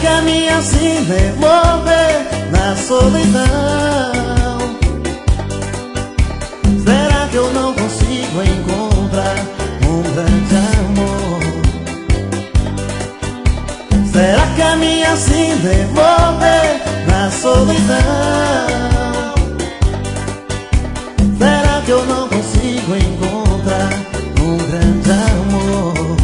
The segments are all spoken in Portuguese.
caminha assim vem morrer na solidão? Será que eu não consigo encontrar um grande amor? Será que a minha assim vem morrer na solidão? Será que eu não consigo encontrar um grande amor?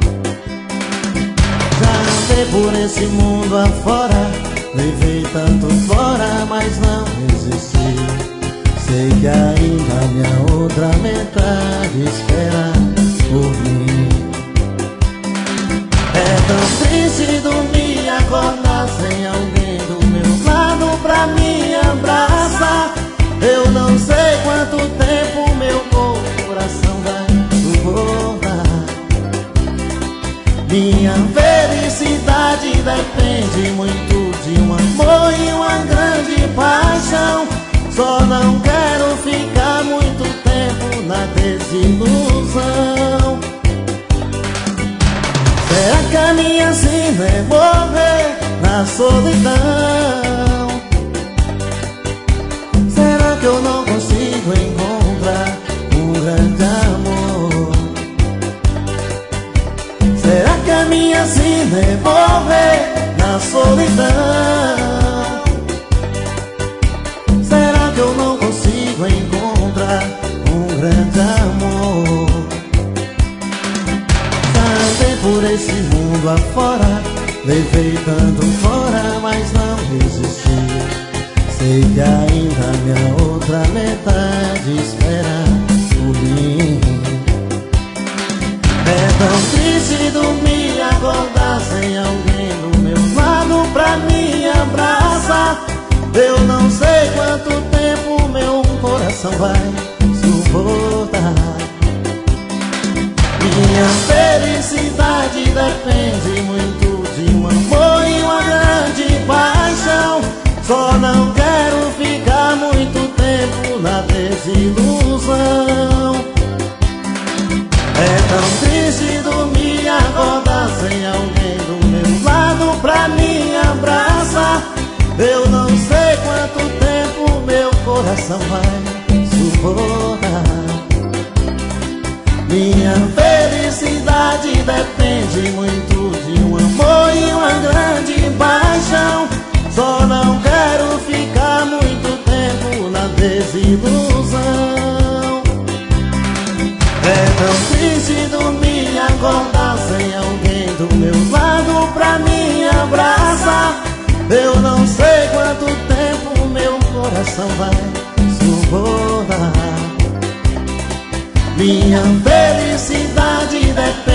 Já andei por esse mundo afora, levei tanto fora, mas não resisti. Sei que ainda a minha outra metade espera por mim. É tão triste dormir e acordar sem alguém do meu lado pra me abraçar. Eu não sei quanto tempo meu coração vai suportar. Minha felicidade depende muito de um amor e uma grande paixão. Só não quero ficar muito tempo na desilusão. Será que a minha assim vai morrer na solidão? Será que eu não consigo encontrar um grande amor? Será que a minha assim vai morrer na solidão? Será que eu não consigo encontrar um grande amor? Andei por esse mundo afora, levei tanto fora, mas não resisti. Sei que ainda a minha outra metade espera por mim. É tão triste dormir e acordar sem alguém do meu lado pra me abraçar. Eu não sei quanto tempo meu coração vai suportar. Minha felicidade depende muito de um amor e uma grande paixão. Só não quero ficar muito tempo na desilusão. É tão triste dormir e acordar sem alguém do meu lado pra me abraçar. Eu não sei quanto tempo meu coração vai suportar. Minha felicidade depende muito de um amor e uma grande paixão. Só não quero ficar muito tempo na desilusão. É tão triste dormir e acordar sem alguém do meu lado pra me abraçar. Eu não sei quanto tempo meu coração vai suportar. Minha felicidade depende